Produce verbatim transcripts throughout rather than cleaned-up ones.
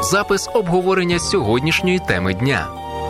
запис обговорення сьогоднішньої теми дня.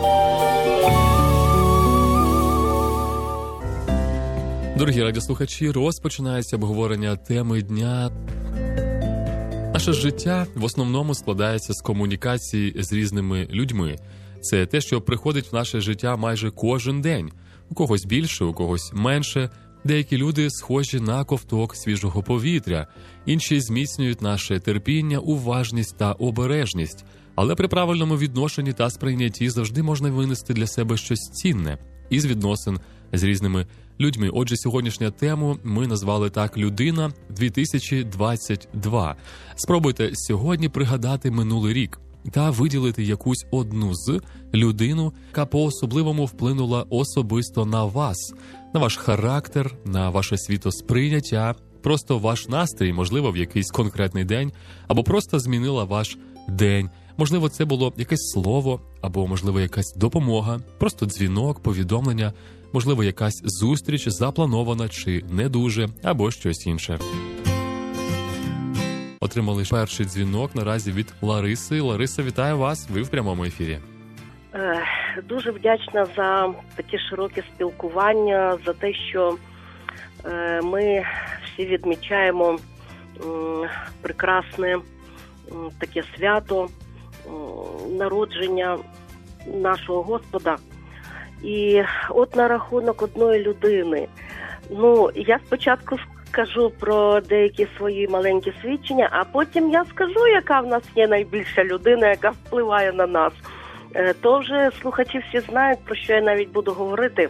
Дорогі радіослухачі, розпочинається обговорення теми дня. Наше життя в основному складається з комунікації з різними людьми. Це те, що приходить в наше життя майже кожен день. У когось більше, у когось менше. Деякі люди схожі на ковток свіжого повітря, інші зміцнюють наше терпіння, уважність та обережність. Але при правильному відношенні та сприйнятті завжди можна винести для себе щось цінне із відносин з різними людьми. Отже, сьогоднішню тему ми назвали так «Людина дві тисячі двадцять два». Спробуйте сьогодні пригадати минулий рік та виділити якусь одну з людину, яка по-особливому вплинула особисто на вас, на ваш характер, на ваше світосприйняття, просто ваш настрій, можливо, в якийсь конкретний день, або просто змінила ваш день. Можливо, це було якесь слово, або, можливо, якась допомога, просто дзвінок, повідомлення, можливо, якась зустріч запланована чи не дуже, або щось інше. Отримали перший дзвінок наразі від Лариси. Лариса, вітаю вас, ви в прямому ефірі. Дуже вдячна за таке широке спілкування, за те, що ми всі відмічаємо прекрасне таке свято народження нашого Господа. І от на рахунок одної людини. Ну, я спочатку скажу про деякі свої маленькі свідчення, а потім я скажу, яка в нас є найбільша людина, яка впливає на нас. То вже слухачі всі знають, про що я навіть буду говорити.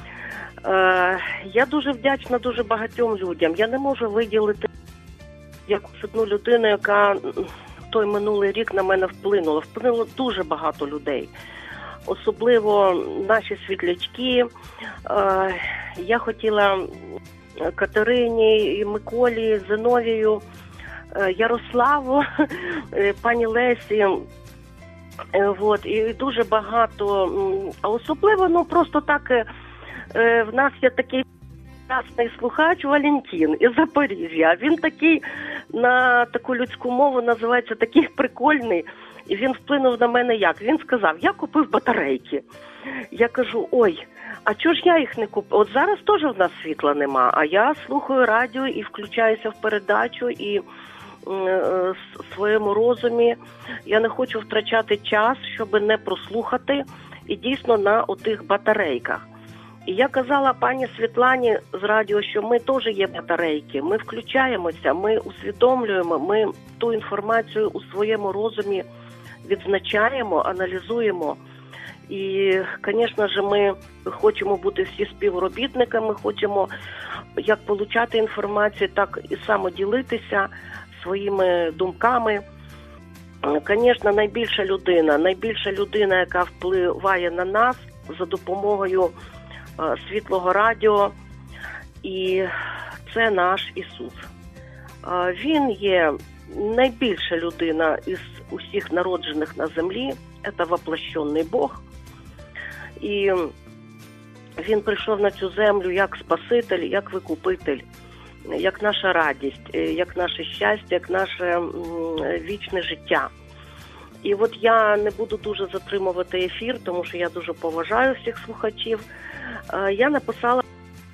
Я дуже вдячна дуже багатьом людям. Я не можу виділити якусь одну людину, яка той минулий рік на мене вплинула. Вплинуло дуже багато людей. Особливо наші світлячки. Я хотіла Катерині, Миколі, Зиновію, Ярославу, пані Лесі. Вот, і дуже багато, а особливо, ну, просто так, в нас є такий красний слухач Валентин із Запоріжжя. Він такий, на таку людську мову називається, такий прикольний. І він вплинув на мене як? Він сказав, я купив батарейки. Я кажу, ой, а чого ж я їх не купив? От зараз теж в нас світла нема, а я слухаю радіо і включаюся в передачу, і в своєму розумі я не хочу втрачати час, щоб не прослухати, і дійсно на отих батарейках. І я казала пані Світлані з радіо, що ми теж є батарейки, ми включаємося, ми усвідомлюємо, ми ту інформацію у своєму розумі відзначаємо, аналізуємо. І, звісно ж, ми хочемо бути всі співробітниками, хочемо як отримати інформацію, так і самоділитися своїми думками. Звісно, найбільша людина, найбільша людина, яка впливає на нас за допомогою е, світлого радіо, і це наш Ісус. Е, він є найбільша людина із усіх народжених на землі, це воплощений Бог. І він прийшов на цю землю як Спаситель, як Викупитель, як наша радість, як наше щастя, як наше вічне життя. І от я не буду дуже затримувати ефір, тому що я дуже поважаю всіх слухачів. Я написала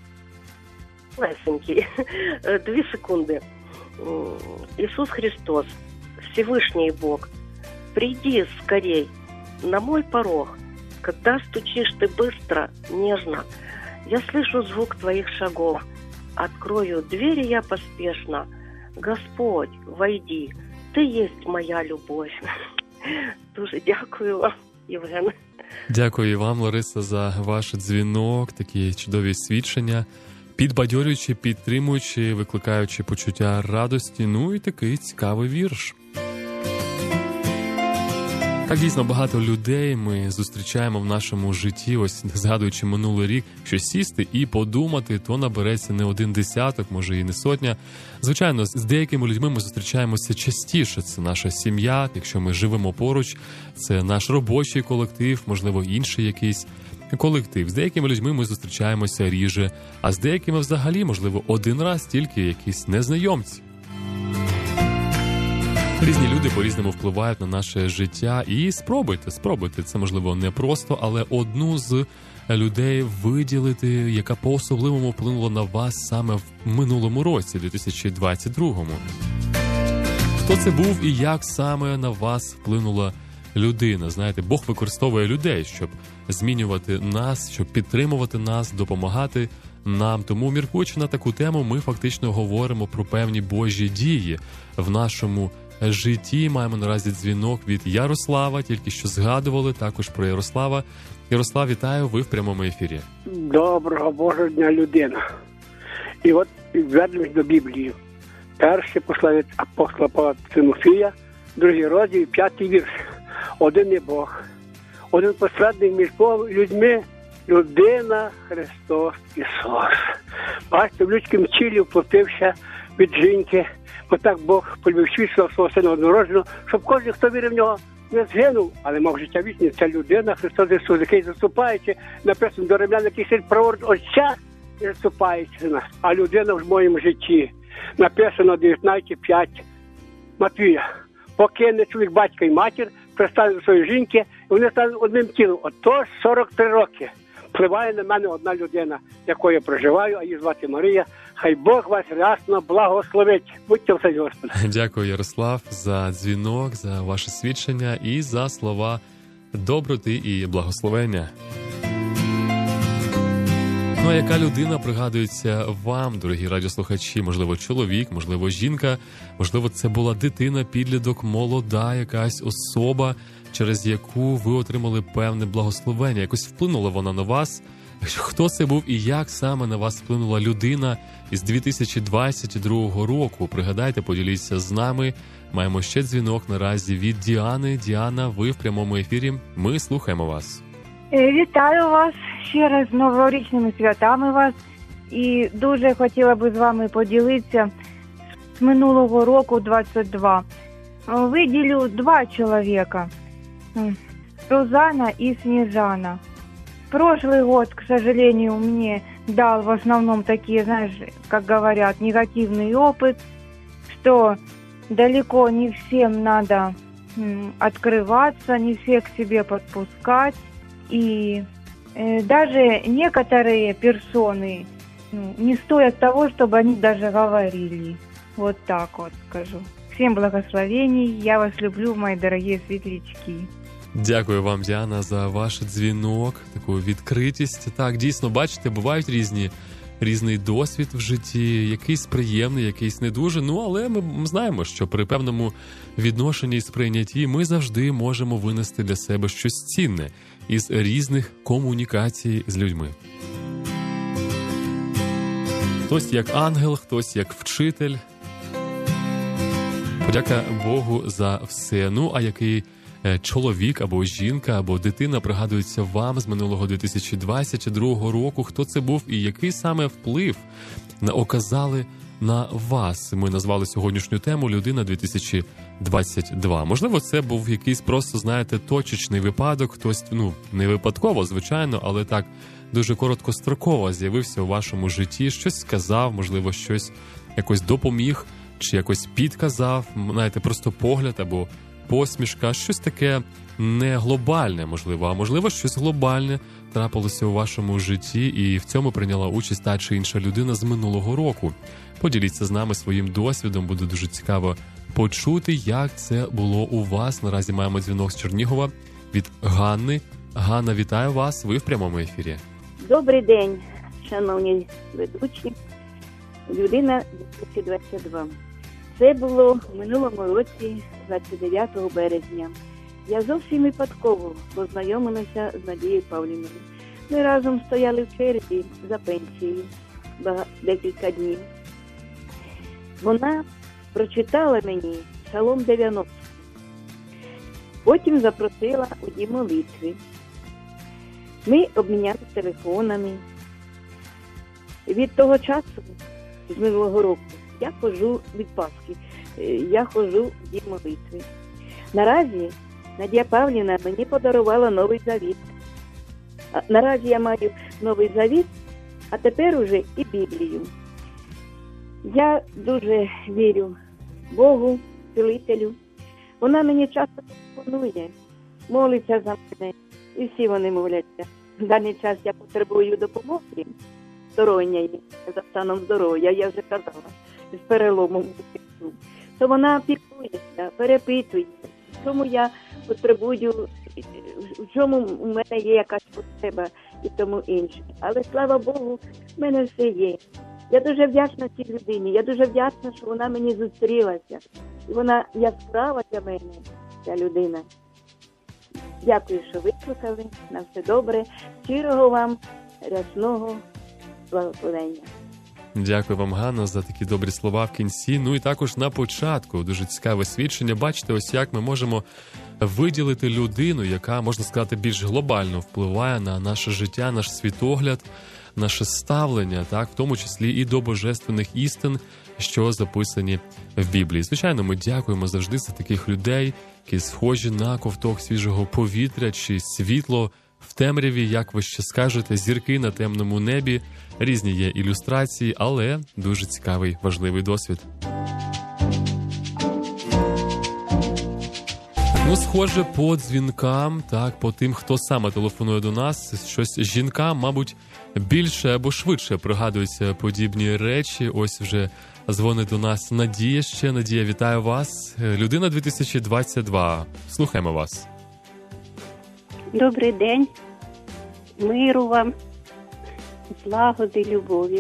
лесенькі, дві секунди. Иисус Христос, Всевышний Бог, приди скорей на мой порог, когда стучишь ты быстро, нежно. Я слышу звук твоих шагов. Открою двери я поспешно. Господь, войди, ти єсть моя любов. Дуже дякую вам, Євген. Дякую вам, Лариса, за ваш дзвінок, такі чудові свідчення, підбадьорюючи, підтримуючи, викликаючи почуття радості, ну і такий цікавий вірш. Так, дійсно, багато людей ми зустрічаємо в нашому житті, ось згадуючи минулий рік, що сісти і подумати, то набереться не один десяток, може і не сотня. Звичайно, з деякими людьми ми зустрічаємося частіше. Це наша сім'я, якщо ми живемо поруч, це наш робочий колектив, можливо, інший якийсь колектив. З деякими людьми ми зустрічаємося рідше, а з деякими взагалі, можливо, один раз тільки якісь незнайомці. Різні люди по-різному впливають на наше життя. І спробуйте, спробуйте. Це, можливо, не просто, але одну з людей виділити, яка по-особливому вплинула на вас саме в минулому році, дві тисячі двадцять другому. Хто це був і як саме на вас вплинула людина? Знаєте, Бог використовує людей, щоб змінювати нас, щоб підтримувати нас, допомагати нам. Тому, міркуючи на таку тему, ми фактично говоримо про певні Божі дії в нашому житті. Маємо наразі дзвінок від Ярослава, тільки що згадували також про Ярослава. Ярослав, вітаю, ви в прямому ефірі. Доброго Божого дня, людина. І от вернемось до Біблії. Перше послання апостола Павла Тимофія, другий розділ, п'ятий вірш. Один є Бог, один посередник між Богом і людьми, людина Христос Ісус. Бачите, в людському тілі вплотився від жінки, бо так Бог полюбив світ свого Сина однородженого, щоб кожен, хто вірив в нього, не згинув, але мав життя вічне. Це людина Христос Ісус, який заступаючи, написано до римлян, який сидить праворуч Отця і заступаючи за нас. А людина в моєму житті. Написано дев'ятнадцять п'ять Матвія. Покине чоловік батька і матір, пристане до своєї жінки, і вони стануть одним тілом. Отож сорок три роки впливає на мене одна людина, якою я проживаю, а її звати Марія. Хай Бог вас рясно благословить. Будьте в силі Господа. Дякую, Ярослав, за дзвінок, за ваше свідчення і за слова доброти і благословення. Ну, а яка людина пригадується вам, дорогі радіослухачі? Можливо, чоловік, можливо, жінка, можливо, це була дитина, підліток, молода якась особа, через яку ви отримали певне благословення. Якось вплинула вона на вас. Хто це був і як саме на вас вплинула людина із дві тисячі двадцять другого року? Пригадайте, поділіться з нами. Маємо ще дзвінок наразі від Діани. Діана, ви в прямому ефірі. Ми слухаємо вас. Вітаю вас ще раз з новорічними святами вас. І дуже хотіла би з вами поділитися з минулого року, двадцять два. Виділю два чоловіка. Сузана и Снежана. Прошлый год, к сожалению, мне дал в основном такие, знаешь, как говорят, негативный опыт, что далеко не всем надо открываться, не всех к себе подпускать. И э, даже некоторые персоны ну, не стоят того, чтобы они даже говорили. Вот так вот скажу. Всем благословений, я вас люблю, мои дорогие светлячки. Дякую вам, Діана, за ваш дзвінок, таку відкритість. Так, дійсно, бачите, бувають різні, різний досвід в житті, якийсь приємний, якийсь не дуже. Ну, але ми знаємо, що при певному відношенні і сприйнятті ми завжди можемо винести для себе щось цінне із різних комунікацій з людьми. Хтось як ангел, хтось як вчитель. Подяка Богу за все. Ну, а який чоловік або жінка, або дитина пригадується вам з минулого дві тисячі двадцять другого року? Хто це був і який саме вплив оказали на вас? Ми назвали сьогоднішню тему «Людина дві тисячі двадцять два». Можливо, це був якийсь просто, знаєте, точечний випадок, хтось, ну, не випадково, звичайно, але так дуже короткостроково з'явився у вашому житті, щось сказав, можливо, щось якось допоміг, чи якось підказав, знаєте, просто погляд або посмішка, щось таке не глобальне, можливо, а можливо, щось глобальне трапилося у вашому житті, і в цьому прийняла участь та чи інша людина з минулого року. Поділіться з нами своїм досвідом, буде дуже цікаво почути, як це було у вас. Наразі маємо дзвінок з Чернігова від Ганни. Ганна, вітаю вас, ви в прямому ефірі. Добрий день, шановні ведучі. Людина дві тисячі двадцять два. Це було в минулому році, двадцять дев'ятого березня. Я зовсім випадково познайомилася з Надією Павлівною. Ми разом стояли в черзі за пенсією декілька днів. Вона прочитала мені Псалом дев'яносто. Потім запросила у дім молитви. Ми обмінялися телефонами. Від того часу, з минулого року, я ходжу від Пасхи, я ходжу в дім молитви. Наразі Надія Павлівна мені подарувала Новий Завіт. А наразі я маю Новий Завіт, а тепер уже і Біблію. Я дуже вірю Богу, Цілителю, Вона мені часто телефонує, молиться за мене, і всі вони моляться. В даний час я потребую допомоги сторонньої за станом здоров'я, я вже казала, з переломом. То вона піклується, перепитує, в чому я потребую, в чому у мене є якась потреба і тому інше. Але, слава Богу, в мене все є. Я дуже вдячна цій людині, я дуже вдячна, що вона мені зустрілася. І вона яскрава для мене, ця людина. Дякую, що вислухали, на все добре. Щирого вам рясного благословення. Дякую вам, Ганно, за такі добрі слова в кінці. Ну і також на початку дуже цікаве свідчення. Бачите, ось як ми можемо виділити людину, яка, можна сказати, більш глобально впливає на наше життя, наш світогляд, наше ставлення, так, в тому числі і до божественних істин, що записані в Біблії. Звичайно, ми дякуємо завжди за таких людей, які схожі на ковток свіжого повітря чи світло в темряві, як ви ще скажете, зірки на темному небі. Різні є ілюстрації, але дуже цікавий, важливий досвід. Ну, схоже, по дзвінкам, так, по тим, хто саме телефонує до нас, щось жінкам, мабуть, більше або швидше пригадуються подібні речі. Ось вже дзвонить до нас Надія ще. Надія, вітаю вас. Людина дві тисячі двадцять два. Слухаємо вас. Добрий день. Миру вам, злагоди, любові.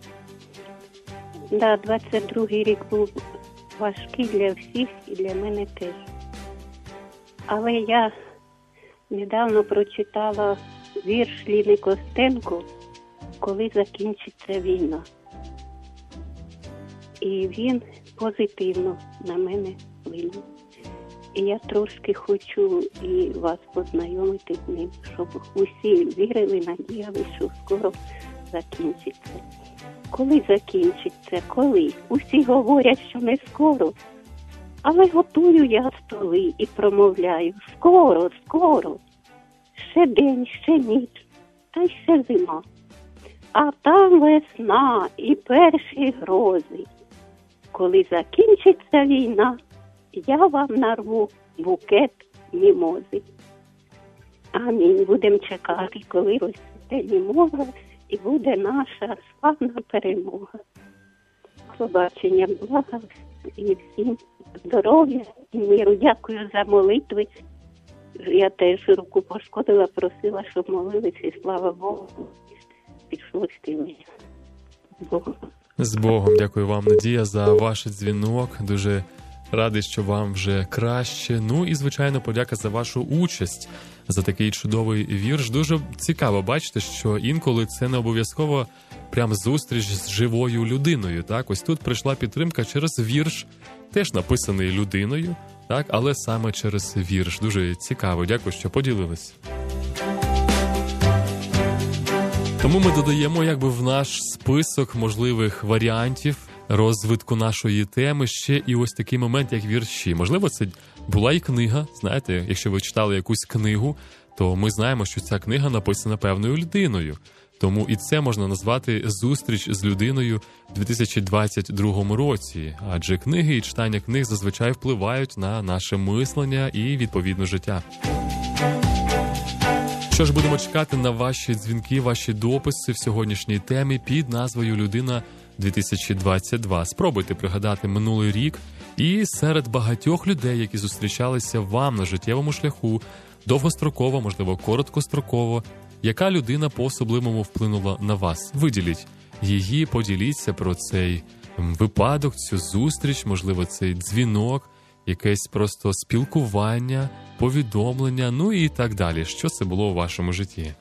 Да, двадцять другий рік був важкий для всіх і для мене теж. Але я недавно прочитала вірш Ліни Костенко «Коли закінчиться війна». І він позитивно на мене вплинув. І я трошки хочу і вас познайомити з ним, щоб усі вірили, надіяли, що скоро закінчиться. Коли закінчиться? Коли? Усі говорять, що не скоро. Але готую я столи і промовляю: скоро, скоро. Ще день, ще ніч, та й ще зима. А там весна і перші грози. Коли закінчиться війна, я вам нарву букет мімози. Амінь. Будемо чекати, коли розцвіте мімоза і буде наша славна перемога. Побачення, блага і всім здоров'я і миру. Дякую за молитви. Я теж руку пошкодила, просила, щоб молилися, і слава Богу, пішло стілення. З Богом. З Богом. Дякую вам, Надія, за ваш дзвінок. Дуже радий, що вам вже краще. Ну і, звичайно, подяка за вашу участь, за такий чудовий вірш. Дуже цікаво бачити, що інколи це не обов'язково прям зустріч з живою людиною. Так, ось тут прийшла підтримка через вірш, теж написаний людиною, так, але саме через вірш. Дуже цікаво. Дякую, що поділились. Тому ми додаємо якби в наш список можливих варіантів розвитку нашої теми ще і ось такий момент, як вірші. Можливо, це була і книга. Знаєте, якщо ви читали якусь книгу, то ми знаємо, що ця книга написана певною людиною. Тому і це можна назвати зустріч з людиною в дві тисячі двадцять другому році. Адже книги і читання книг зазвичай впливають на наше мислення і, відповідно, життя. Що ж, будемо чекати на ваші дзвінки, ваші дописи в сьогоднішній темі під назвою «Людина дві тисячі двадцять два». Спробуйте пригадати минулий рік і серед багатьох людей, які зустрічалися вам на життєвому шляху, довгостроково, можливо, короткостроково, яка людина по-особливому вплинула на вас. Виділіть її, поділіться про цей випадок, цю зустріч, можливо, цей дзвінок, якесь просто спілкування, повідомлення, ну і так далі. Що це було у вашому житті?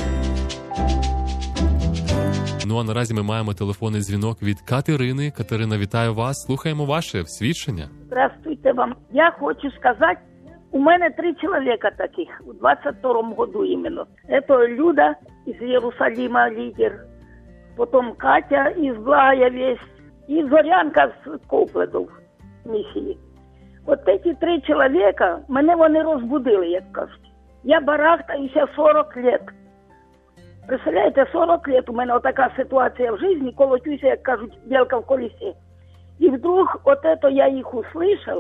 Ну а наразі ми маємо телефонний дзвінок від Катерини. Катерина, вітаю вас. Слухаємо ваше свідчення. Здравствуйте вам. Я хочу сказать, у мене три человека таких, в двадцать втором году именно. Это Люда из Иерусалима, лидер, потом Катя из Благая Весть и Зорянка з Копледов, місії. От ці три чоловіка, мене вони розбудили, як кажуть. Я барахтаюся сорок лет. Представляєте, сорок лет у мене отака ситуація в житті, колотюся, як кажуть, білка в колесі. І вдруг от это я їх услышала,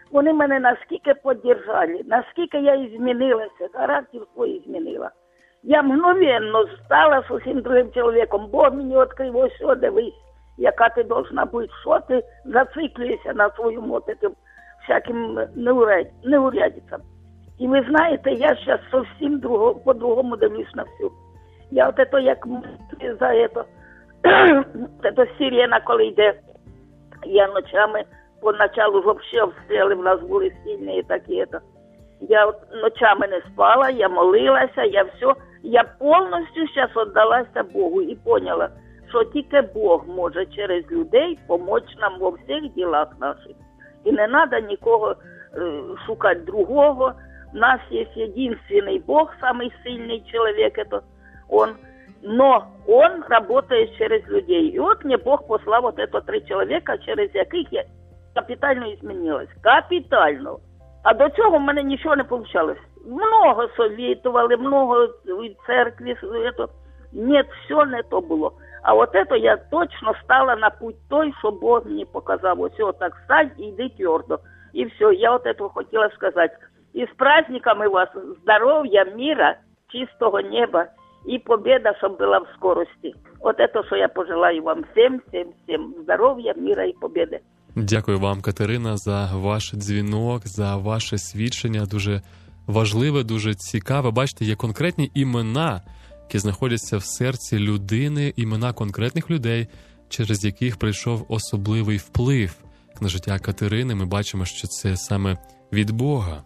Вони мене наскільки підтримали, наскільки я і змінилася, характер свій змінила. Я мгновенно стала зовсім другим чоловіком. Бог мені відкрив, ось що, дивись, яка ти должна бути, що ти зациклюєшся на своєму от этим всяким неурядицям. І ви знаєте, я зараз зовсім друго, по-другому дивлюсь на все. Я от это, як за это, это сирена, коли йде, я ночами, поначалу взагалі обстріли в нас були сильні такі, это. Я от ночами не спала, я молилася, я все, я повністю зараз віддалася Богу і поняла, що тільки Бог може через людей допомогти нам во всіх ділах наших. І не треба нікого е, шукати другого. У нас є єдиний Бог, самий сильний чоловік, это он. Но он работает через людей. И вот мне Бог послал вот это три человека, через яких я капітально змінилась. Капітально. А до цього в мене нічого не вийшло. Много совєтували, много в церкві. Это... Нет, все не то було. А от это я точно стала на путь той, що Бог мені показав. Ось так стань і йди твердо. І все, я от этого хотіла сказати. І з праздниками вас здоров'я, мира, чистого неба і победа, щоб була в скорості. От це, що я пожелаю вам всім, всім, всім здоров'я, мира і победи. Дякую вам, Катерина, за ваш дзвінок, за ваше свідчення. Дуже важливе, дуже цікаве. Бачите, є конкретні імена, які знаходяться в серці людини, імена конкретних людей, через яких прийшов особливий вплив на життя Катерини. Ми бачимо, що це саме від Бога.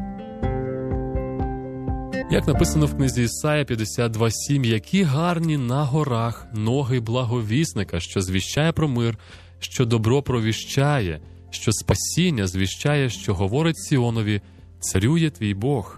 Як написано в книзі Ісая п'ятдесят два сім, які гарні на горах ноги благовісника, що звіщає про мир, що добро провіщає, що спасіння звіщає, що говорить Сіонові, царює твій Бог.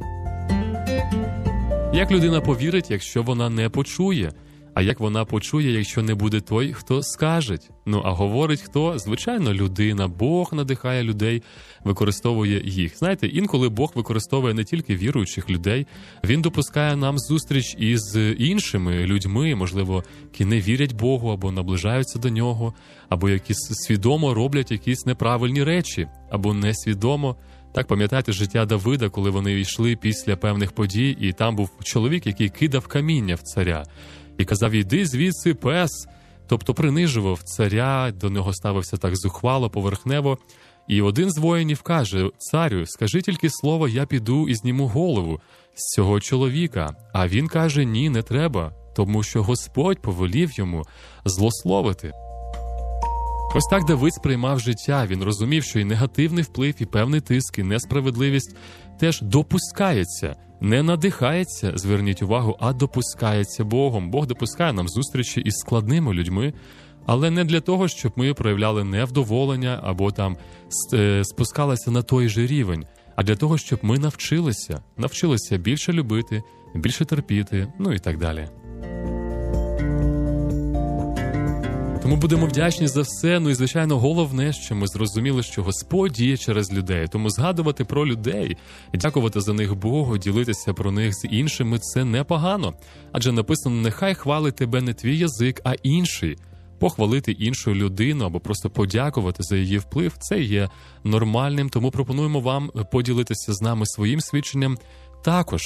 Як людина повірить, якщо вона не почує? А як вона почує, якщо не буде той, хто скаже? Ну, а говорить хто? Звичайно, людина. Бог надихає людей, використовує їх. Знаєте, інколи Бог використовує не тільки віруючих людей, Він допускає нам зустріч із іншими людьми, можливо, які не вірять Богу, або наближаються до Нього, або які свідомо роблять якісь неправильні речі, або несвідомо. Так, пам'ятаєте життя Давида, коли вони йшли після певних подій, і там був чоловік, який кидав каміння в царя. І казав, іди звідси, пес. Тобто принижував царя, до нього ставився так зухвало, поверхнево. І один з воїнів каже, царю, скажи тільки слово, я піду і зніму голову з цього чоловіка. А він каже, ні, не треба, тому що Господь повелів йому злословити. Ось так Давид сприймав життя. Він розумів, що і негативний вплив, і певний тиск, і несправедливість теж допускається. Не надихається, зверніть увагу, а допускається Богом. Бог допускає нам зустрічі із складними людьми, але не для того, щоб ми проявляли невдоволення або там спускалися на той же рівень, а для того, щоб ми навчилися, навчилися більше любити, більше терпіти, ну і так далі. Тому будемо вдячні за все, ну і, звичайно, головне, що ми зрозуміли, що Господь діє через людей. Тому згадувати про людей, дякувати за них Богу, ділитися про них з іншими – це непогано. Адже написано, нехай хвалить тебе не твій язик, а інший. Похвалити іншу людину або просто подякувати за її вплив – це є нормальним. Тому пропонуємо вам поділитися з нами своїм свідченням також.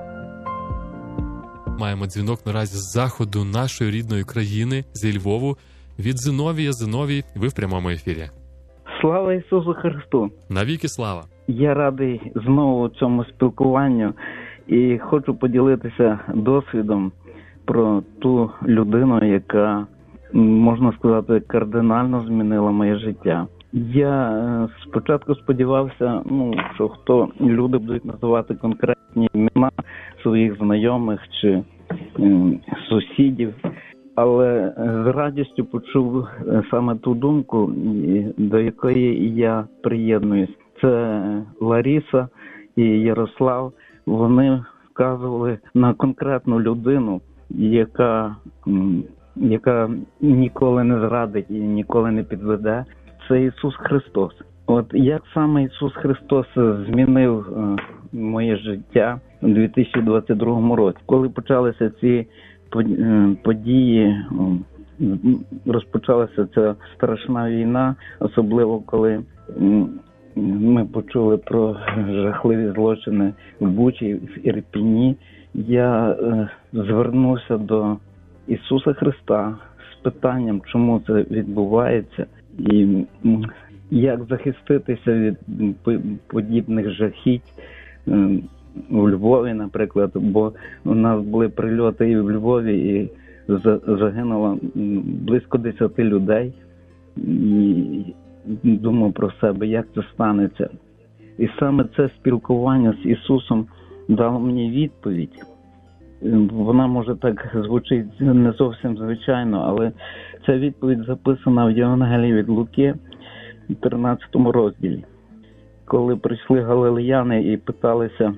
Маємо дзвінок наразі з заходу нашої рідної країни, зі Львову, від Зиновія. Зиновій, ви в прямому ефірі. Слава Ісусу Христу! Навіки слава! Я радий знову цьому спілкуванню і хочу поділитися досвідом про ту людину, яка, можна сказати, кардинально змінила моє життя. Я спочатку сподівався, ну, що хто люди будуть називати конкретні імена своїх знайомих чи м, сусідів, але з радістю почув саме ту думку, до якої я приєднуюсь. Це Лариса і Ярослав. Вони вказували на конкретну людину, яка, м, яка ніколи не зрадить і ніколи не підведе. Це Ісус Христос. От як саме Ісус Христос змінив е, моє життя у дві тисячі двадцять другому році. Коли почалися ці події, е, розпочалася ця страшна війна, особливо коли е, ми почули про жахливі злочини в Бучі, в Ірпіні, я е, звернувся до Ісуса Христа з питанням, чому це відбувається, і як захиститися від подібних жахіть у Львові, наприклад, бо у нас були прильоти і в Львові, і загинуло близько десяти людей, і думав про себе, як це станеться. І саме це спілкування з Ісусом дало мені відповідь. Вона, може, так звучить не зовсім звичайно, але ця відповідь записана в Євангелії від Луки, в тринадцятому розділі. Коли прийшли галилеяни і питалися,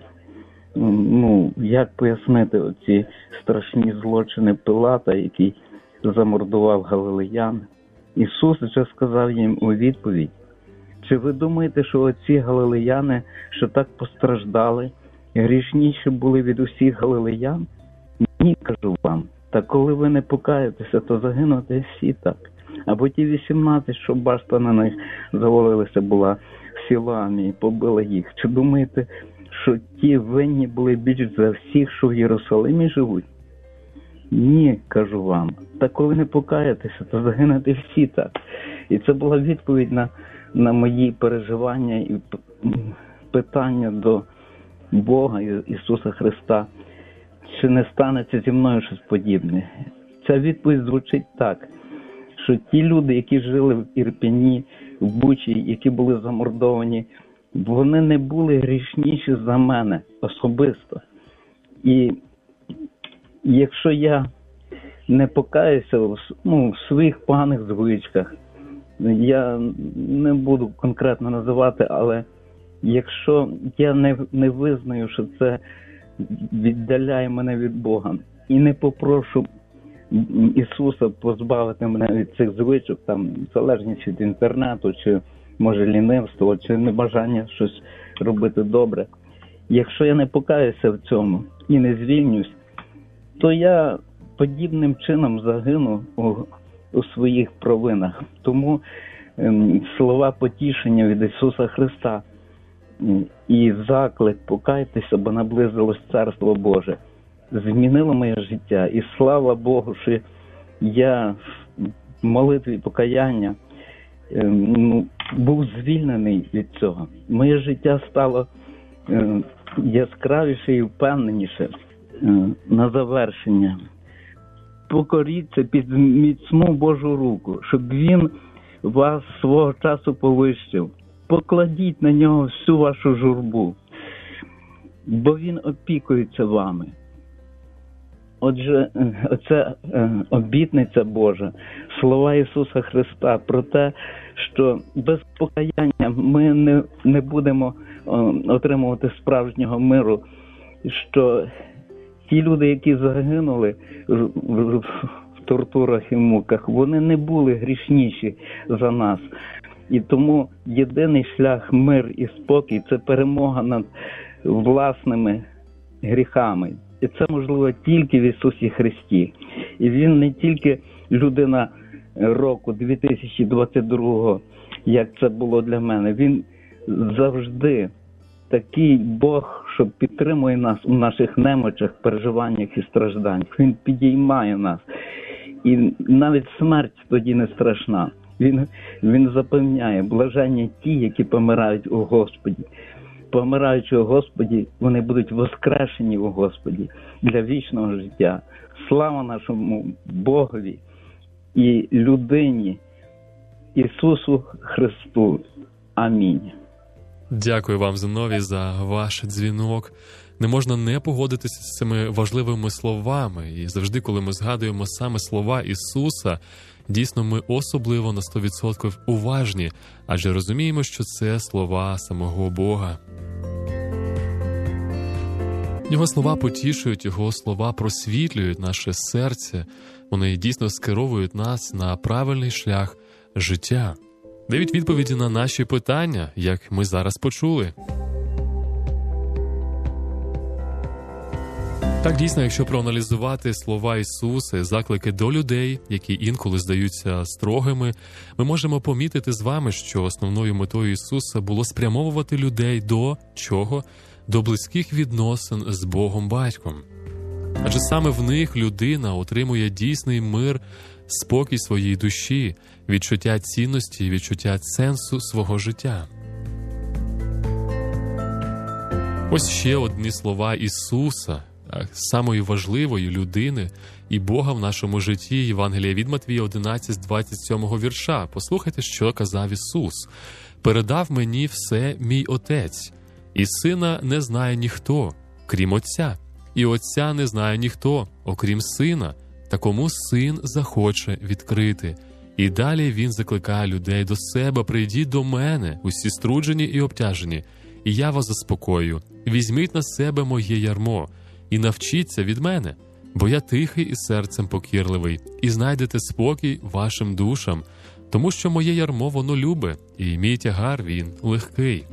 ну, як пояснити оці страшні злочини Пилата, який замордував галилеян, Ісус вже сказав їм у відповідь: чи ви думаєте, що оці галилеяни, що так постраждали, грішніші були від усіх галилеян? Ні, кажу вам. Та коли ви не покаєтеся, то загинете всі так. Або ті вісімнадцять, що башта на них завалилися, була в Сіламі і побила їх. Чи думаєте, що ті винні були більш за всіх, що в Єрусалимі живуть? Ні, кажу вам. Та коли не покаєтеся, то загинете всі так. І це була відповідь на, на мої переживання і питання до Бога, Ісуса Христа. Чи не станеться зі мною щось подібне? Ця відповідь звучить так, що ті люди, які жили в Ірпені, в Бучі, які були замордовані, вони не були грішніші за мене особисто. І якщо я не покаюся в, ну, в своїх поганих звичках, я не буду конкретно називати, але якщо я не, не визнаю, що це віддаляє мене від Бога, і не попрошу Ісуса позбавити мене від цих звичок, там, залежність від інтернету, чи, може, лінивство, чи небажання щось робити добре. Якщо я не покаюся в цьому і не звільнюсь, то я подібним чином загину у, у своїх провинах. Тому ем, слова потішення від Ісуса Христа і заклик «покайтеся, бо наблизилось Царство Боже» змінило моє життя. І слава Богу, що я в молитві покаяння ну, був звільнений від цього. Моє життя стало яскравіше і впевненіше. На завершення: покоріться під міцну Божу руку, щоб Він вас свого часу повищив. Покладіть на Нього всю вашу журбу, бо Він опікується вами. Отже, оця обітниця Божа, слова Ісуса Христа про те, що без покаяння ми не, не будемо отримувати справжнього миру, що ті люди, які загинули в тортурах і муках, вони не були грішніші за нас. І тому єдиний шлях мир і спокій – це перемога над власними гріхами. І це можливо тільки в Ісусі Христі. І Він не тільки людина року дві тисячі двадцять другого, як це було для мене. Він завжди такий Бог, що підтримує нас у наших немочах, переживаннях і стражданнях. Він підіймає нас. І навіть смерть тоді не страшна. Він, він запевняє: блаженні ті, які помирають у Господі. Помираючи у Господі, вони будуть воскрешені у Господі для вічного життя. Слава нашому Богові і людині Ісусу Христу. Амінь. Дякую вам, Зиновій, за ваш дзвінок. Не можна не погодитися з цими важливими словами. І завжди, коли ми згадуємо саме слова Ісуса, дійсно ми особливо на сто відсотків уважні, адже розуміємо, що це слова самого Бога. Його слова потішують, Його слова просвітлюють наше серце. Вони дійсно скеровують нас на правильний шлях життя. Дають відповіді на наші питання, як ми зараз почули. Так, дійсно, якщо проаналізувати слова Ісуса, заклики до людей, які інколи здаються строгими, ми можемо помітити з вами, що основною метою Ісуса було спрямовувати людей до чого? До близьких відносин з Богом Батьком. Адже саме в них людина отримує дійсний мир, спокій своїй душі, відчуття цінності, відчуття сенсу свого життя. Ось ще одні слова Ісуса, самої важливої людини і Бога в нашому житті. Євангелія від Матвія одинадцять, з двадцять сьомого вірша. Послухайте, що казав Ісус. «Передав мені все мій Отець, і Сина не знає ніхто, крім Отця, і Отця не знає ніхто, окрім Сина, та кому Син захоче відкрити». І далі Він закликає людей до себе: «Прийдіть до мене, усі струджені і обтяжені, і я вас заспокою. Візьміть на себе моє ярмо і навчіться від мене, бо я тихий і серцем покірливий, і знайдете спокій вашим душам, тому що моє ярмо воно любе, і мій тягар він легкий».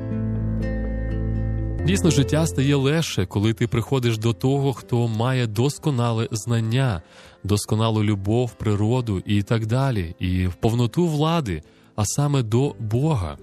Дійсно, життя стає легше, коли ти приходиш до того, хто має досконале знання, досконалу любов, природу і так далі, і в повноту влади, а саме до Бога.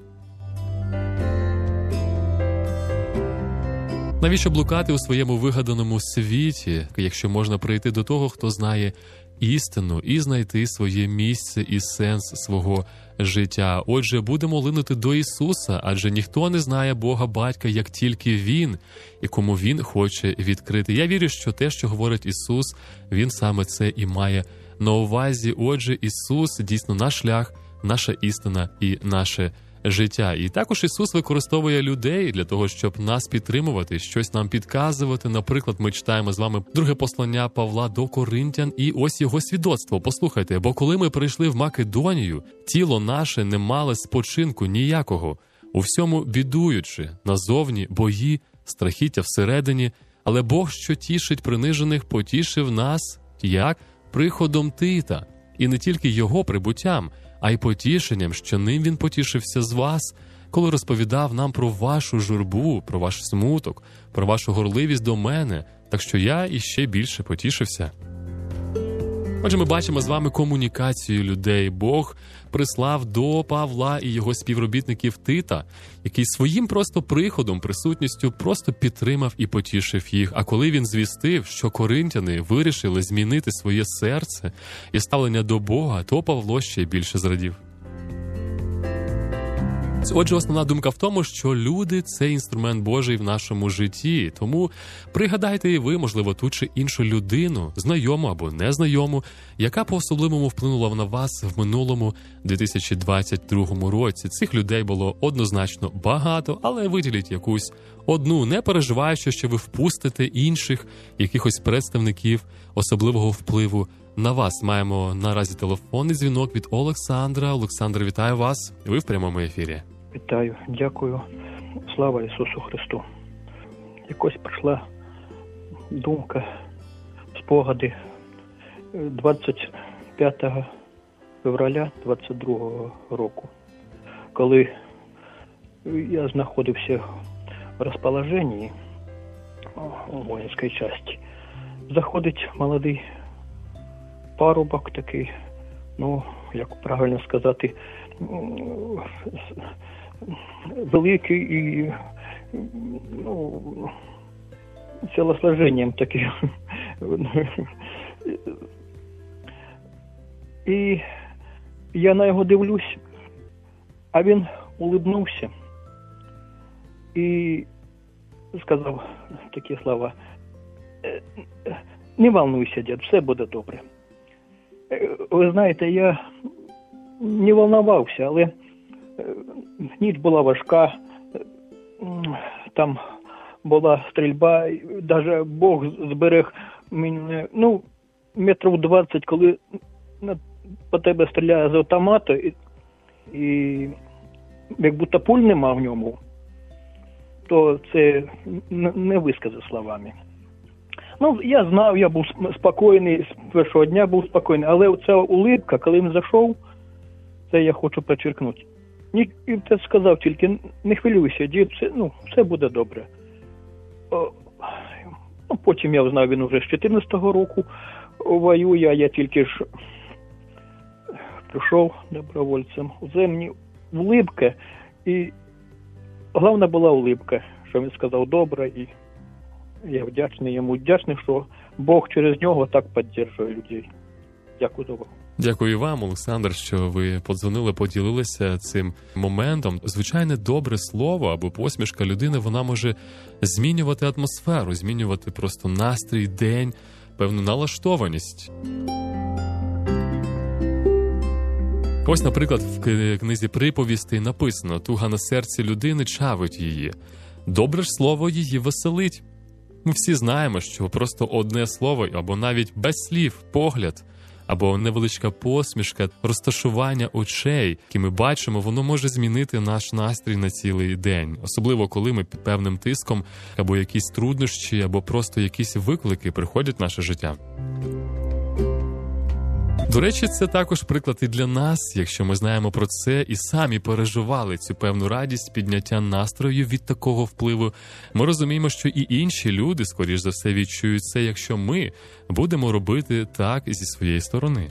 Навіщо блукати у своєму вигаданому світі, якщо можна прийти до того, хто знає істину, і знайти своє місце і сенс свого життя? Отже, будемо линути до Ісуса, адже ніхто не знає Бога Батька, як тільки Він, і кому Він хоче відкрити. Я вірю, що те, що говорить Ісус, Він саме це і має на увазі. Отже, Ісус дійсно наш шлях, наша істина і наше життя. І також Ісус використовує людей для того, щоб нас підтримувати, щось нам підказувати. Наприклад, ми читаємо з вами друге послання Павла до Коринтян, і ось його свідоцтво. Послухайте: «Бо коли ми прийшли в Македонію, тіло наше не мало спочинку ніякого, у всьому бідуючи, назовні бої, страхіття всередині, але Бог, що тішить принижених, потішив нас, як? Приходом Тита, і не тільки його прибуттям, а й потішенням, що ним він потішився з вас, коли розповідав нам про вашу журбу, про ваш смуток, про вашу горливість до мене, так що я іще більше потішився». Отже, ми бачимо з вами комунікацію людей. Бог прислав до Павла і його співробітників Тита, який своїм просто приходом, присутністю просто підтримав і потішив їх. А коли він звістив, що коринтяни вирішили змінити своє серце і ставлення до Бога, то Павло ще більше зрадів. Отже, основна думка в тому, що люди – це інструмент Божий в нашому житті. Тому пригадайте і ви, можливо, ту чи іншу людину, знайому або незнайому, яка по-особливому вплинула на вас в минулому дві тисячі двадцять другому році. Цих людей було однозначно багато, але виділіть якусь одну, не переживаючи, що ви впустите інших якихось представників особливого впливу на вас. Маємо наразі телефонний дзвінок від Олександра. Олександр, вітаю вас. Ви в прямому ефірі. Вітаю, дякую. Слава Ісусу Христу. Якось прийшла думка, спогади двадцять п'ятого февраля двадцять другого року, коли я знаходився в розположенні у воїнській частині. Заходить молодий парубок такий, ну, як правильно сказати, великий і, ну, тілосложенням таким. І я на його дивлюсь, а він улыбнувся і сказав такі слова: «Не волнуйся, дід, все буде добре». Ви знаєте, я не волнувався, але ніч була важка, там була стрільба, навіть Бог зберег мене, ну, метрів двадцять, коли по тебе стріляє з автомата, і, і як будто пуль нема в ньому, то це не висказати словами. Ну, я знав, я був спокійний, з першого дня був спокійний, але ця улыбка, коли він зайшов, це я хочу підчеркнути. І ти сказав тільки: не хвилюйся, дід, все, ну, все буде добре. О, Ну, потім я знав, він вже з чотирнадцятого року воює, а я тільки ж прийшов добровольцем. Це мені улыбка, і головна була улыбка, що він сказав добре, і я вдячний йому, вдячний, що Бог через нього так підтримує людей. Дякую за увагу. Дякую вам, Олександр, що ви подзвонили, поділилися цим моментом. Звичайне добре слово або посмішка людини, вона може змінювати атмосферу, змінювати просто настрій, день, певну налаштованість. Ось, наприклад, в книзі «Приповістей» написано: «Туга на серці людини чавить її. Добре ж слово її веселить». Ми всі знаємо, що просто одне слово, або навіть без слів, погляд, або невеличка посмішка, розташування очей, які ми бачимо, воно може змінити наш настрій на цілий день. Особливо, коли ми під певним тиском, або якісь труднощі, або просто якісь виклики приходять в наше життя. До речі, це також приклад і для нас, якщо ми знаємо про це і самі переживали цю певну радість, підняття настрою від такого впливу. Ми розуміємо, що і інші люди, скоріш за все, відчують це, якщо ми будемо робити так зі своєї сторони.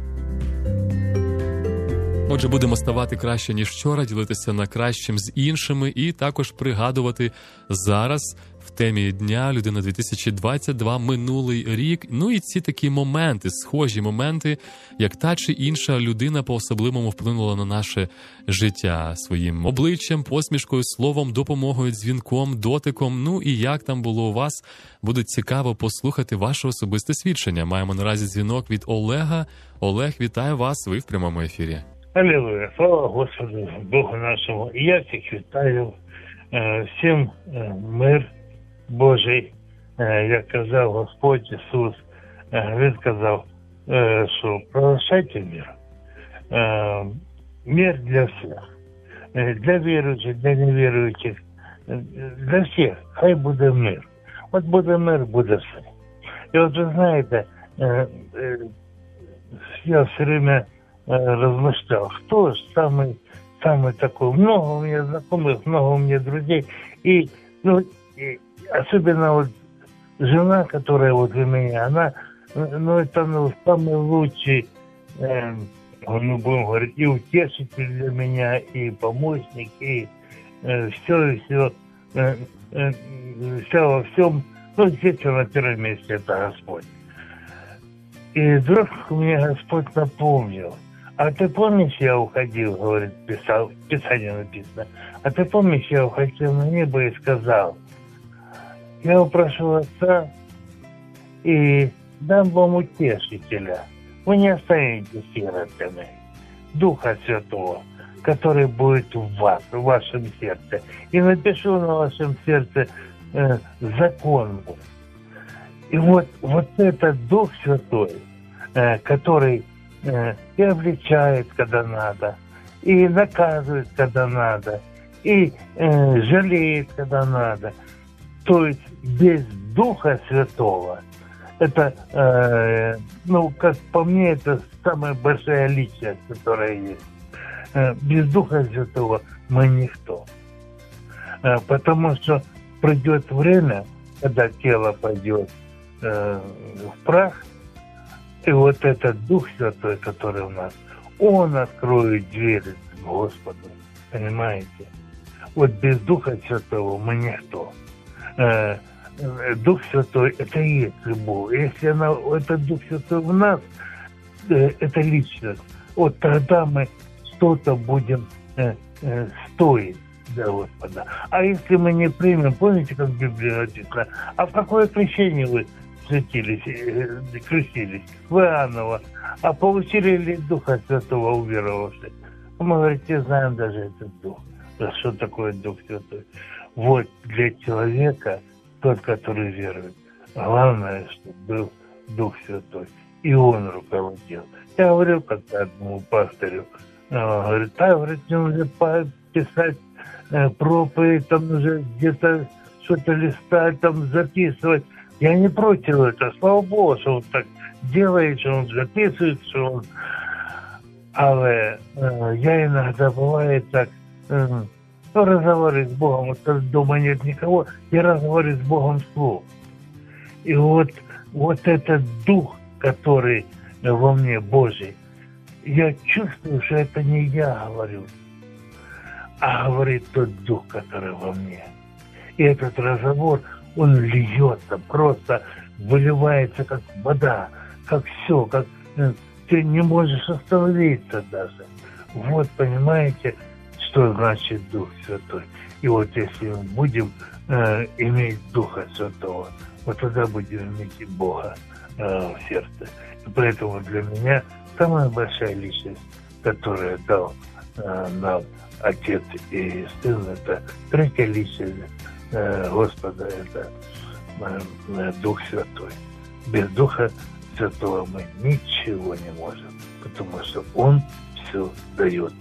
Отже, будемо ставати краще, ніж вчора, ділитися на кращим з іншими і також пригадувати зараз в темі дня «Людина дві тисячі двадцять два» минулий рік. Ну і ці такі моменти, схожі моменти, як та чи інша людина по-особливому вплинула на наше життя своїм обличчям, посмішкою, словом, допомогою, дзвінком, дотиком. Ну і як там було у вас, буде цікаво послухати ваше особисте свідчення. Маємо наразі дзвінок від Олега. Олег, вітаю вас, ви в прямому ефірі. Аллилуйя, слава Господу, Богу нашему. И я всех вітаю, всім мир Божий. Як казав Господь Ісус, Він казав, що проголошайте мир. Мир для всіх. Для віруючих, для невіруючих, для всіх. Хай буде мир. От буде мир, буде все. І от ви знаєте, я все время размышлял, кто же самый, самый такой. Много у меня знакомых, много у меня друзей. И, ну, и особенно вот жена, которая вот у меня, она, ну, это ну, самый лучший, э, ну, будем говорить, и утешитель для меня, и помощник, и э, все, и все, э, э, все во всем. Ну, здесь на первом месте это Господь. И вдруг мне Господь напомнил: а ты помнишь, я уходил, говорит, писал, в Писании написано, а ты помнишь, я уходил на небо и сказал, я упрошу Отца и дам вам утешителя. Вы не останетесь сиротами. Духа Святого, который будет в вас, в вашем сердце. И напишу на вашем сердце э, закон. И вот, вот этот Дух Святой, э, который и обличает, когда надо, и наказывает, когда надо, и э, жалеет, когда надо. То есть без Духа Святого, это, э, ну, как по мне, это самая большая личность, которая есть. Э, без Духа Святого мы никто. Э, потому что придет время, когда тело пойдет э, в прах, и вот этот Дух Святой, который у нас, Он откроет двери к Господу. Понимаете? Вот без Духа Святого мы никто. Дух Святой – это и есть любовь. Если она, этот Дух Святой в нас, это личность, вот тогда мы что-то будем стоить для Господа. А если мы не примем, помните, как в Библии написано, а в какое крещение вы светились, крестились? В Иоанново. А получили ли Духа Святого уверовавшие? Мы, говорит, не знаем даже этот Дух. Что такое Дух Святой? Вот для человека, тот, который верует, главное, чтобы был Дух Святой. И Он руководил. Я говорил как-то одному пастырю, говорит, а, говорит, мне нужно писать проповедь, там нужно где-то что-то листать, там записывать. Я не против этого, слава Богу, что он так делает, что он записывает, что он... Але э, я иногда бывает так, э, разговариваю с Богом, вот дома нет никого, я разговариваю с Богом вслух. И вот, вот этот дух, который во мне Божий, я чувствую, что это не я говорю, а говорит тот дух, который во мне. И этот разговор, он льется, просто выливается, как вода, как все, как ты не можешь остановиться даже. Вот, понимаете, что значит Дух Святой. И вот если мы будем э, иметь Духа Святого, вот тогда будем иметь и Бога э, в сердце. И поэтому для меня самая большая личность, которую дал э, нам Отец и Сын, это третья личность э, Господа, это э, Дух Святой. Без Духа Святого мы ничего не можем, потому что Он все дает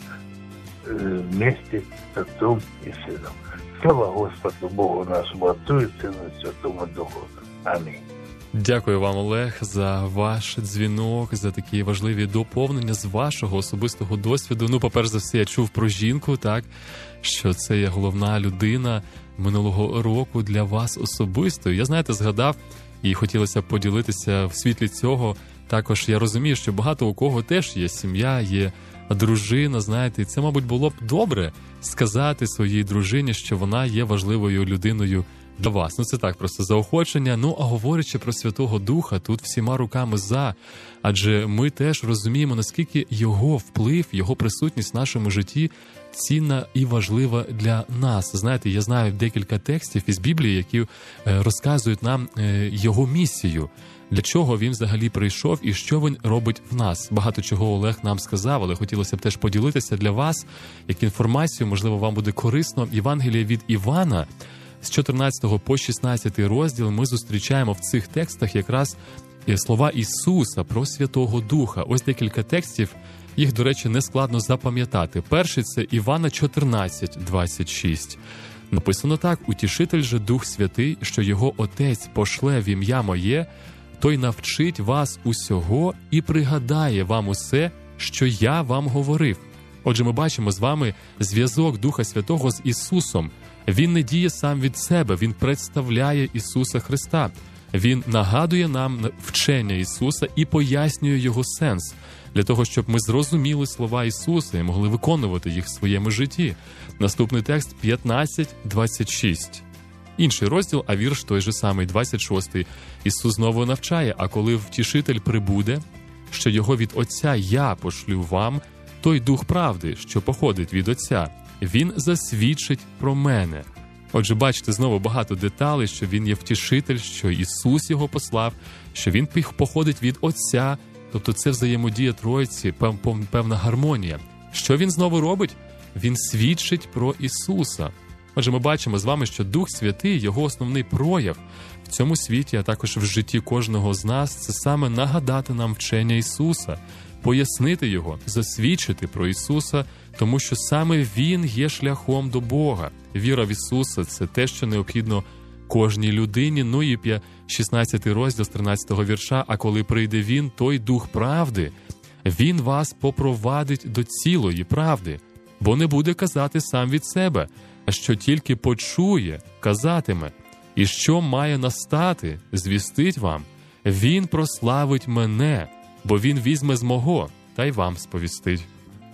э, вместе с Отцом и Сыном. Слава Господу Богу нашему Отцу и Сину и Святому Духу. Амінь. Дякую вам, Олег, за ваш дзвінок, за такі важливі доповнення з вашого особистого досвіду. Ну, по-перше за все, я чув про жінку, так, що це є головна людина минулого року для вас особисто. Я, знаєте, згадав і хотілося б поділитися в світлі цього. Також я розумію, що багато у кого теж є сім'я, є дружина, знаєте, і це, мабуть, було б добре сказати своїй дружині, що вона є важливою людиною для вас. Ну, це так, просто заохочення. Ну, а говорячи про Святого Духа, тут всіма руками за. Адже ми теж розуміємо, наскільки його вплив, його присутність в нашому житті цінна і важлива для нас. Знаєте, я знаю декілька текстів із Біблії, які розказують нам його місію. Для чого він взагалі прийшов і що він робить в нас. Багато чого Олег нам сказав, але хотілося б теж поділитися для вас, як інформацію, можливо, вам буде корисно. Євангеліє від Івана, з чотирнадцятого по шістнадцятий розділ ми зустрічаємо в цих текстах якраз слова Ісуса про Святого Духа. Ось декілька текстів, їх, до речі, не складно запам'ятати. Перший – це Івана чотирнадцять двадцять шість. Написано так: «Утішитель же Дух Святий, що його Отець пошле в ім'я моє, той навчить вас усього і пригадає вам усе, що я вам говорив». Отже, ми бачимо з вами зв'язок Духа Святого з Ісусом. Він не діє сам від себе, Він представляє Ісуса Христа. Він нагадує нам вчення Ісуса і пояснює Його сенс, для того, щоб ми зрозуміли слова Ісуса і могли виконувати їх в своєму житті. Наступний текст п'ятнадцять двадцять шість. Інший розділ, а вірш той же самий, двадцять шостий. Ісус знову навчає: «А коли Втішитель прибуде, що його від Отця я пошлю вам, той Дух правди, що походить від Отця, Він засвідчить про мене». Отже, бачите, знову багато деталей, що Він є Втішитель, що Ісус його послав, що Він походить від Отця. Тобто це взаємодія Троїці, певна гармонія. Що Він знову робить? Він свідчить про Ісуса. Отже, ми бачимо з вами, що Дух Святий, його основний прояв в цьому світі, а також в житті кожного з нас, це саме нагадати нам вчення Ісуса, пояснити його, засвідчити про Ісуса, тому що саме Він є шляхом до Бога. Віра в Ісуса – це те, що необхідно кожній людині. Ну і шістнадцятий розділ з тринадцятого вірша: «А коли прийде Він, той Дух правди, Він вас попровадить до цілої правди, бо не буде казати сам від себе, а що тільки почує, казатиме. І що має настати, звістить вам. Він прославить мене, бо Він візьме з мого, та й вам сповістить».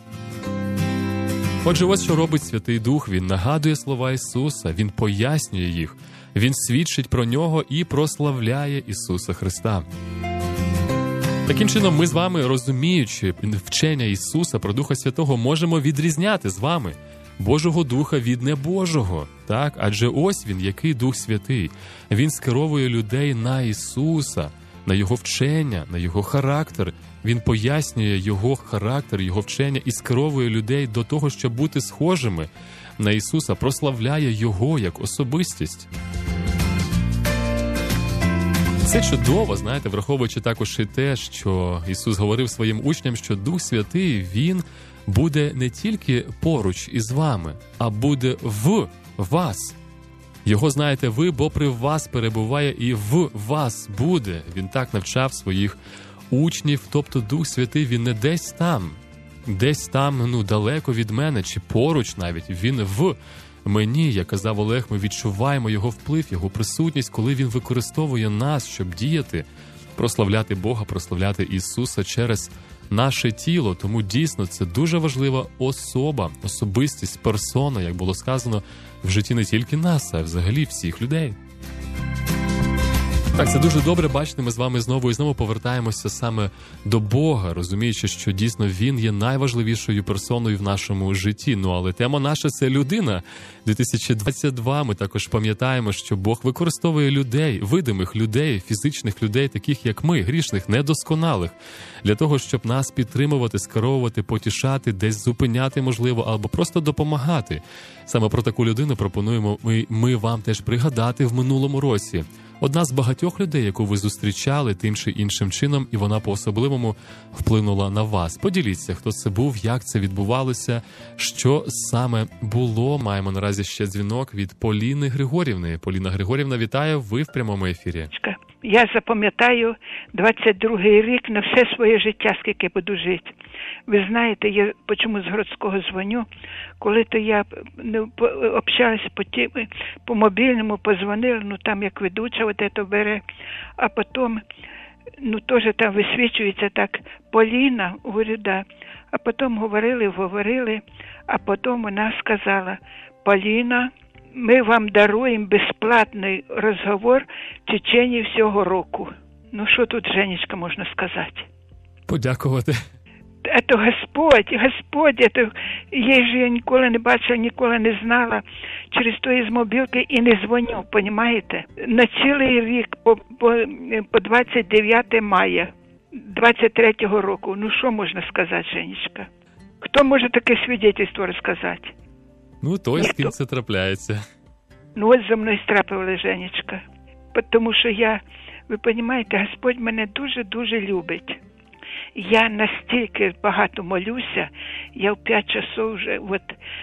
Отже, ось що робить Святий Дух. Він нагадує слова Ісуса, Він пояснює їх, Він свідчить про Нього і прославляє Ісуса Христа. Таким чином, ми з вами, розуміючи вчення Ісуса про Духа Святого, можемо відрізняти з вами Божого Духа від небожого. Так? Адже ось Він, який Дух Святий. Він скеровує людей на Ісуса, на Його вчення, на Його характер. Він пояснює Його характер, Його вчення і скеровує людей до того, щоб бути схожими на Ісуса, прославляє Його як особистість. Це чудово, знаєте, враховуючи також і те, що Ісус говорив своїм учням, що Дух Святий, Він буде не тільки поруч із вами, а буде в вас. Його знаєте ви, бо при вас перебуває і в вас буде. Він так навчав своїх учнів, тобто Дух Святий, Він не десь там, десь там, ну, далеко від мене, чи поруч навіть, Він в мені, як казав Олег, ми відчуваємо його вплив, його присутність, коли він використовує нас, щоб діяти, прославляти Бога, прославляти Ісуса через наше тіло. Тому дійсно це дуже важлива особа, особистість, персона, як було сказано, в житті не тільки нас, а взагалі всіх людей. Так, це дуже добре, бачите, ми з вами знову і знову повертаємося саме до Бога, розуміючи, що дійсно Він є найважливішою персоною в нашому житті. Ну, але тема наша – це людина. дві тисячі двадцять два ми також пам'ятаємо, що Бог використовує людей, видимих людей, фізичних людей, таких як ми, грішних, недосконалих, для того, щоб нас підтримувати, скеровувати, потішати, десь зупиняти, можливо, або просто допомагати. Саме про таку людину пропонуємо ми, ми вам теж пригадати в минулому році. Одна з багатьох людей, яку ви зустрічали тим чи іншим чином, і вона по-особливому вплинула на вас. Поділіться, хто це був, як це відбувалося, що саме було. Маємо наразі ще дзвінок від Поліни Григорівни. Поліна Григорівна, вітаю, ви в прямому ефірі. Я запам'ятаю двадцять другий рік на все своє життя, скільки буду жити. Ви знаєте, я почому з городського дзвоню, коли то я ну, общалася по, ті, по мобільному, позвонила, ну там як ведуча от це бере, а потім, ну теж там висвічується так, Поліна, говорю, да. А потім говорили, говорили, а потім вона сказала, Поліна, ми вам даруємо безплатний розговор в течение всього року. Ну, що тут, Женечка, можна сказати? Подякувати. Це Господь, Господь, це її ж я ніколи не бачила, ніколи не знала. Через то із мобілки і не дзвоню, понімаєте? На цілий рік, по, по, по двадцять дев'яте мая двадцять третього року. Ну, що можна сказати, Женечка? Хто може таке свідетельство розказати? Ну, той, з ким це трапляється. Ну, от за мною страпила Женечка. Тому що я, ви розумієте, Господь мене дуже-дуже любить. Я настільки багато молюся, я в п'ять часов вже, от,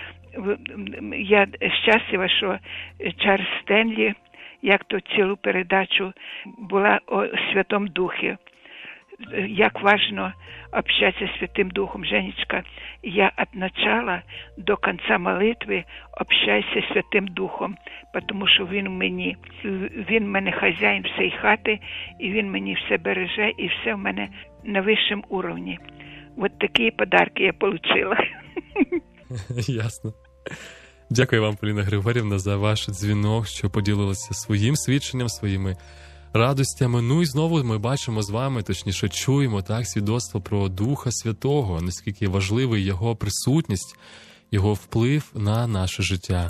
я щаслива, що Чарльз Стенлі, як то цілу передачу була о Святому Духі. Як важно общаться с Святым Духом, Женечка. Я от начала до конца молитви общаюся з Святим Духом, тому що він мені, він мене хазяїн всієї хати, і він мені все береже, і все в мене на вищому уровні. От такі подарки я отримала. Ясно. Дякую вам, Поліна Григорівна, за ваш дзвінок, що поділилися своїм свідченням, своїми радостями. Ну і знову ми бачимо з вами, точніше чуємо, так, свідоцтво про Духа Святого, наскільки важливий його присутність, його вплив на наше життя.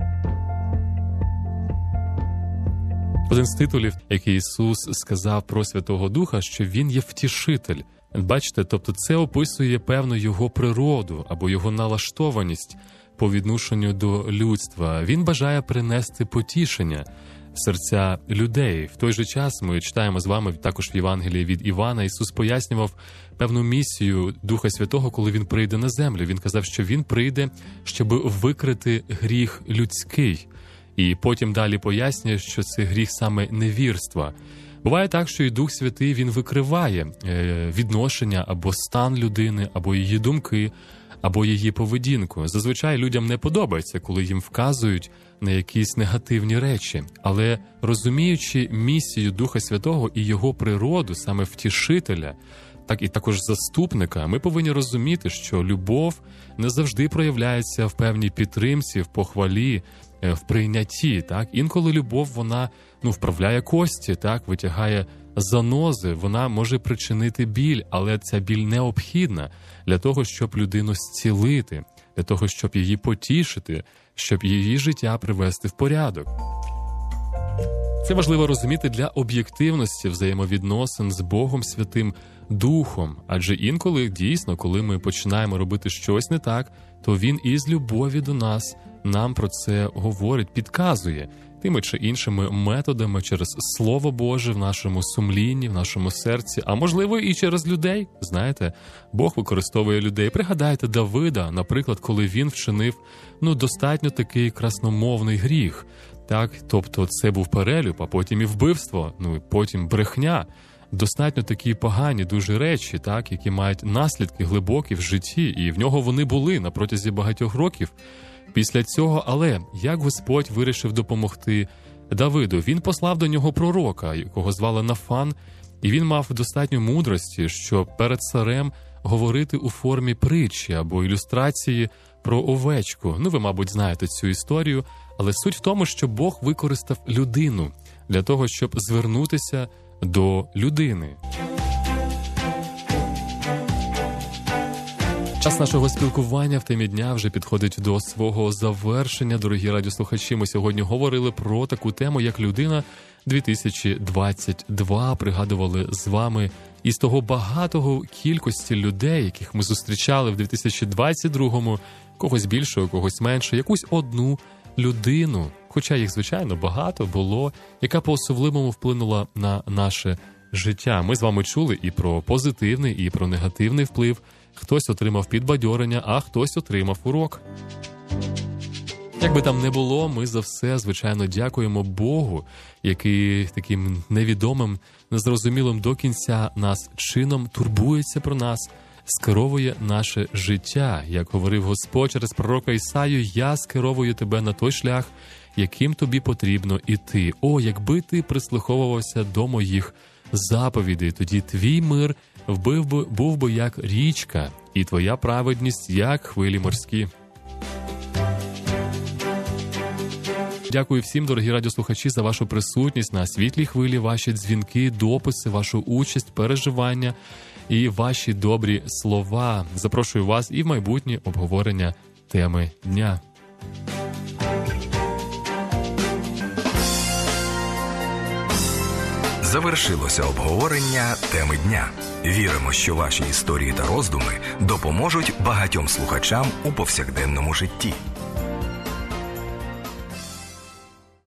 Один з титулів, який Ісус сказав про Святого Духа, що Він є втішитель. Бачите, тобто це описує певну його природу або його налаштованість по відношенню до людства. Він бажає принести потішення в серця людей. В той же час ми читаємо з вами також в Євангелії від Івана. Ісус пояснював певну місію Духа Святого, коли Він прийде на землю. Він казав, що Він прийде, щоб викрити гріх людський. І потім далі пояснює, що це гріх саме невірства. Буває так, що і Дух Святий, він викриває відношення або стан людини, або її думки, або її поведінку. Зазвичай людям не подобається, коли їм вказують на якісь негативні речі. Але розуміючи місію Духа Святого і його природу, саме втішителя, так і також заступника, ми повинні розуміти, що любов не завжди проявляється в певній підтримці, в похвалі, в прийнятті. Так? Інколи любов, вона ну, вправляє кості, так? Витягає занози, вона може причинити біль, але ця біль необхідна для того, щоб людину зцілити, для того, щоб її потішити, щоб її життя привести в порядок. Це важливо розуміти для об'єктивності взаємовідносин з Богом Святим Духом, адже інколи, дійсно, коли ми починаємо робити щось не так, то Він із любові до нас нам про це говорить, підказує тими чи іншими методами через Слово Боже в нашому сумлінні, в нашому серці, а можливо і через людей. Знаєте, Бог використовує людей. Пригадайте Давида, наприклад, коли він вчинив ну, достатньо такий красномовний гріх. Так, тобто це був перелюб, а потім і вбивство, ну і потім брехня. Достатньо такі погані дуже речі, так, які мають наслідки глибокі в житті, і в нього вони були на протязі багатьох років. після цього. Але як Господь вирішив допомогти Давиду? Він послав до нього пророка, якого звали Нафан, і він мав достатньо мудрості, щоб перед царем говорити у формі притчі або ілюстрації про овечку. Ну, ви, мабуть, знаєте цю історію, але суть в тому, що Бог використав людину для того, щоб звернутися до людини. Час нашого спілкування в темі дня вже підходить до свого завершення. Дорогі радіослухачі, ми сьогодні говорили про таку тему, як людина дві тисячі двадцять два. Пригадували з вами із того багатого кількості людей, яких ми зустрічали в дві тисячі двадцять другому, когось більше, когось менше, якусь одну людину, хоча їх, звичайно, багато було, яка по-особливому вплинула на наше життя. Ми з вами чули і про позитивний, і про негативний вплив. Хтось отримав підбадьорення, а хтось отримав урок. Як би там не було, ми за все, звичайно, дякуємо Богу, який таким невідомим, незрозумілим до кінця нас чином турбується про нас, скеровує наше життя. Як говорив Господь через пророка Ісаю, «Я скеровую тебе на той шлях, яким тобі потрібно іти. О, якби ти прислуховувався до моїх заповідей, тоді твій мир вбив би, був би як річка, і твоя праведність як хвилі морські». Дякую всім, дорогі радіослухачі, за вашу присутність на світлій хвилі, ваші дзвінки, дописи, вашу участь, переживання і ваші добрі слова. Запрошую вас і в майбутнє обговорення теми дня. Завершилося обговорення теми дня. Віримо, що ваші історії та роздуми допоможуть багатьом слухачам у повсякденному житті.